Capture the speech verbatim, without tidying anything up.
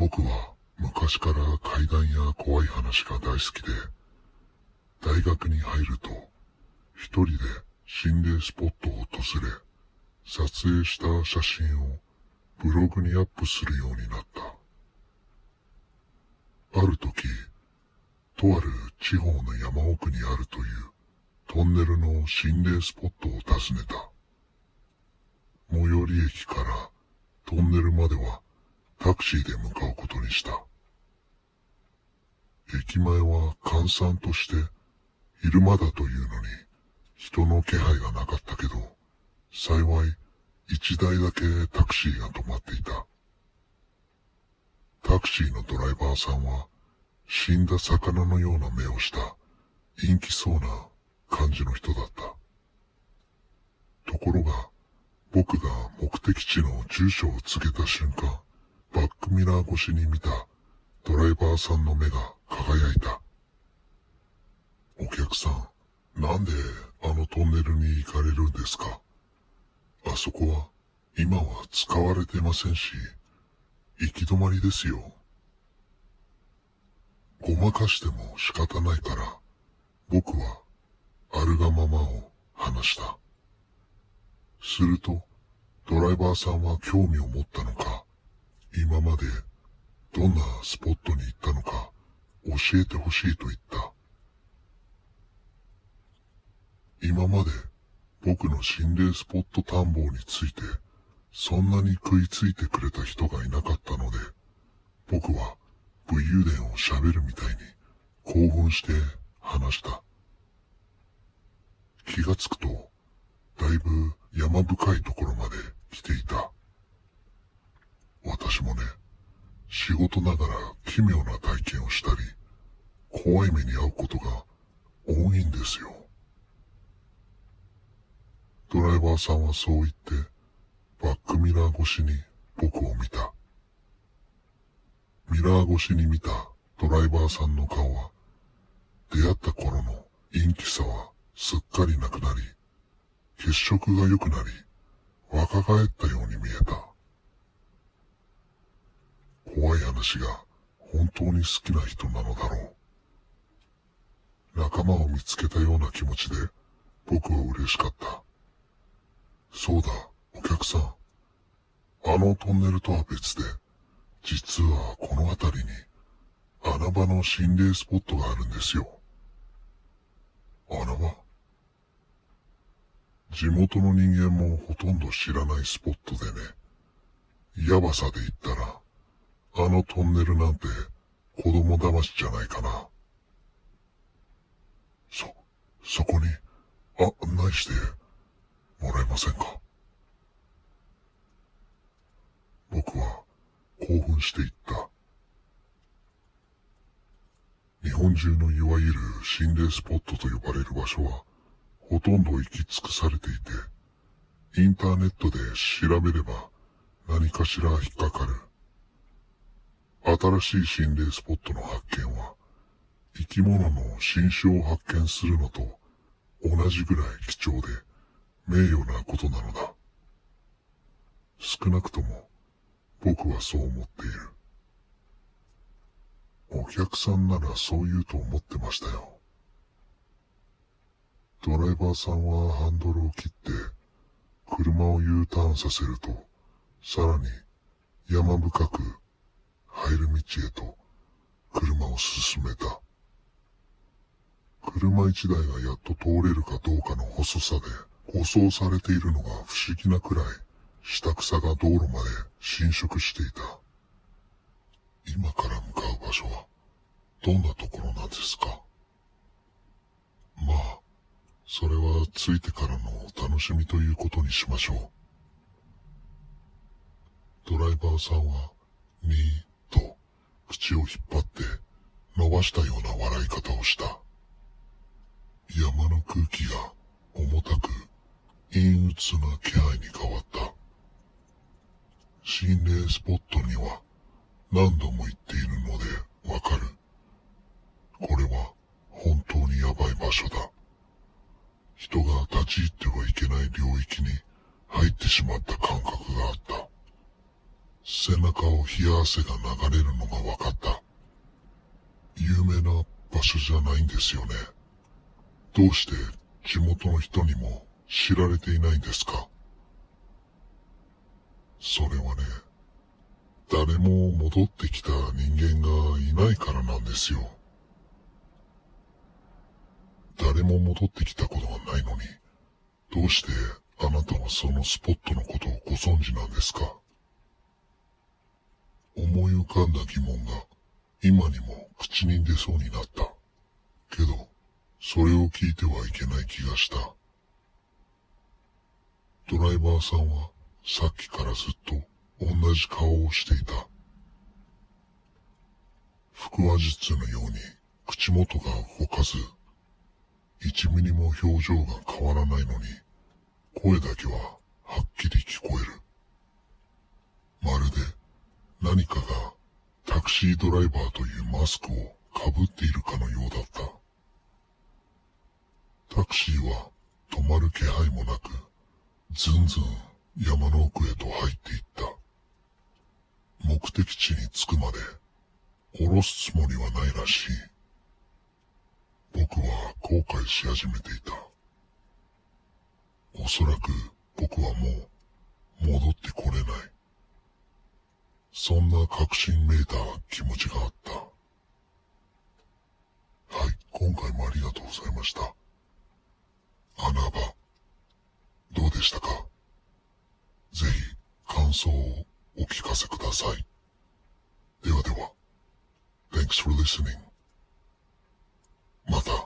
僕は昔から怪談や怖い話が大好きで、大学に入ると一人で心霊スポットを訪れ、撮影した写真をブログにアップするようになった。ある時、とある地方の山奥にあるというトンネルの心霊スポットを訪ねた。最寄り駅からトンネルまではタクシーで向かうことにした。駅前は閑散として昼間だというのに人の気配がなかったけど、幸い一台だけタクシーが止まっていた。タクシーのドライバーさんは死んだ魚のような目をした陰気そうな感じの人だった。ところが僕が目的地の住所を告げた瞬間、バックミラー越しに見たドライバーさんの目が輝いた。お客さん、なんであのトンネルに行かれるんですか？あそこは今は使われてませんし、行き止まりですよ。ごまかしても仕方ないから、僕はあるがままを話した。すると、ドライバーさんは興味を持ったのか、今までどんなスポットに行ったのか教えてほしいと言った。今まで僕の心霊スポット探訪についてそんなに食いついてくれた人がいなかったので、僕は武勇伝を喋るみたいに興奮して話した。気がつくと、だいぶ山深いところまで来ていた。私もね、仕事ながら奇妙な体験をしたり、怖い目に遭うことが多いんですよ。ドライバーさんはそう言って、バックミラー越しに僕を見た。ミラー越しに見たドライバーさんの顔は、出会った頃の陰気さはすっかりなくなり、血色が良くなり、若返ったように見えた。怖い話が本当に好きな人なのだろう。仲間を見つけたような気持ちで僕は嬉しかった。そうだ、お客さん。あのトンネルとは別で、実はこの辺りに穴場の心霊スポットがあるんですよ。穴場？地元の人間もほとんど知らないスポットでね。ヤバさで言ったら、あのトンネルなんて子供騙しじゃないかな。そ、そこに案内してもらえませんか？僕は興奮して言った。日本中のいわゆる心霊スポットと呼ばれる場所はほとんど行き尽くされていて、インターネットで調べれば何かしら引っかかる。新しい心霊スポットの発見は生き物の新種を発見するのと同じぐらい貴重で名誉なことなのだ。少なくとも僕はそう思っている。お客さんならそう言うと思ってましたよ。ドライバーさんはハンドルを切って車を U ターンさせると、さらに山深く入る道へと車を進めた。車一台がやっと通れるかどうかの細さで舗装されているのが不思議なくらい下草が道路まで侵食していた。今から向かう場所はどんなところなんですか？まあ、それは着いてからのお楽しみということにしましょう。ドライバーさんは、にーっと口を引っ張って伸ばしたような笑い方をした。山の空気が重たく陰鬱な気配に変わった。心霊スポットには何度も行っているのでわかる。これは本当にヤバい場所だ。人が立ち入ってはいけない領域に入ってしまった感覚があった。 背中を冷や汗が流れるのがわかった。有名な場所じゃないんですよね。どうして地元の人にも知られていないんですか？それはね、誰も戻ってきた人間がいないからなんですよ。誰も戻ってきたことがないのに、どうしてあなたはそのスポットのことをご存知なんですか？思い浮かんだ疑問が今にも口に出そうになった。けど、それを聞いてはいけない気がした。ドライバーさんはさっきからずっと同じ顔をしていた。腹話術のように口元が動かず、一ミリも表情が変わらないのに、声だけははっきり聞こえる。まるで何かがタクシードライバーというマスクをかぶっているかのようだった。タクシーは止まる気配もなく、ずんずん山の奥へと入っていった。目的地に着くまで降ろすつもりはないらしい。僕は後悔し始めていた。おそらく僕はもう戻ってこれない。そんな確信めいた気持ちがあった。はい、今回もありがとうございました。穴場、どうでしたか？ぜひ感想をお聞かせください。ではでは、Thanks for listening. また。